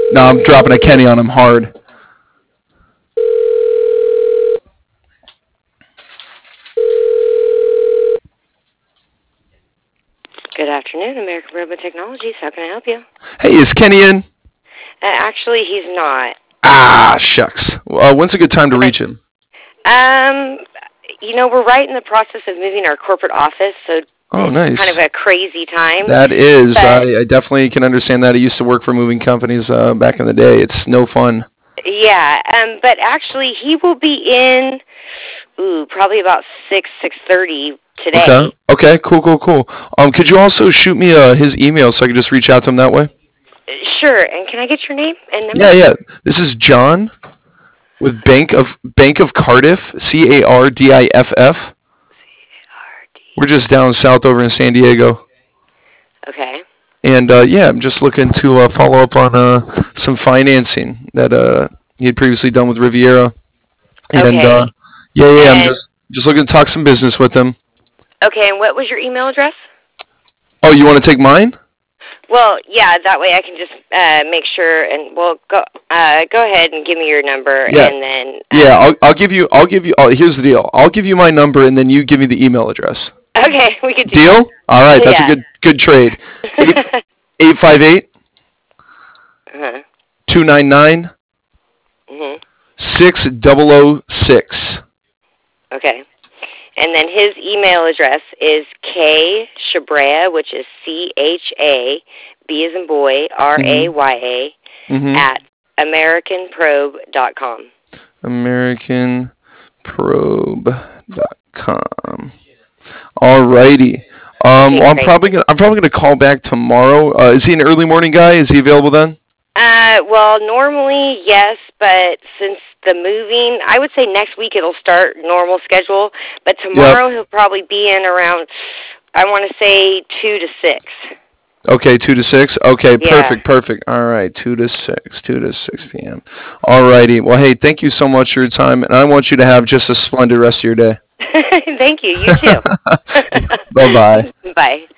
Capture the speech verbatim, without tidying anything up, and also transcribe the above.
No, I'm dropping a Kenny on him hard. Good afternoon, American Robot Technologies. How can I help you? Hey, is Kenny in? Uh, actually, he's not. Ah, shucks. Uh, when's a good time to reach him? Um, you know, we're right in the process of moving our corporate office, so Oh, it's nice. kind of a crazy time. That is. But, I, I definitely can understand that. I used to work for moving companies uh, back in the day. It's no fun. Yeah, um, but actually, he will be in, ooh, probably about six, six thirty today. Okay. Okay. Cool. Cool. Cool. Um, could you also shoot me uh, his email so I could just reach out to him that way? Sure. And can I get your name and number? Yeah. Yeah. This is John with Bank of Bank of Cardiff. C A R D I F F. We're just down south over in San Diego. Okay. And uh, yeah, I'm just looking to uh, follow up on uh, some financing that uh, he had previously done with Riviera. And Okay. uh, yeah, yeah, I'm And- just just looking to talk some business with him. Okay, and what was your email address? Oh, you want to take mine? Well, yeah, that way I can just uh, make sure, and well, go uh, go ahead and give me your number, Yeah. and then um, Yeah, I'll I'll give you I'll give you. Oh, here's the deal. I'll give you my number, and then you give me the email address. okay, we could do Deal? that. All right, that's Yeah. a good good trade. Eight five eight uh-huh. two nine nine Mhm. six double o six. Okay, and then his email address is K Chabrea, which is C H A B as in boy R A Y A Mhm. at American Probe dot com. American Probe dot com. Alrighty. Um, Okay, well, I'm great. probably gonna I'm probably gonna call back tomorrow. Uh, is he an early morning guy? Is he available then? Uh, well, normally yes, but since the moving, I would say next week it'll start normal schedule. But tomorrow he'll probably be in around, I want to say two to six. Okay, two to six. Okay, Yeah. perfect, perfect. All right, two to six, two to six p m. Alrighty. Well, hey, thank you so much for your time, and I want you to have just a splendid rest of your day. Thank you. You too. Bye bye. Bye.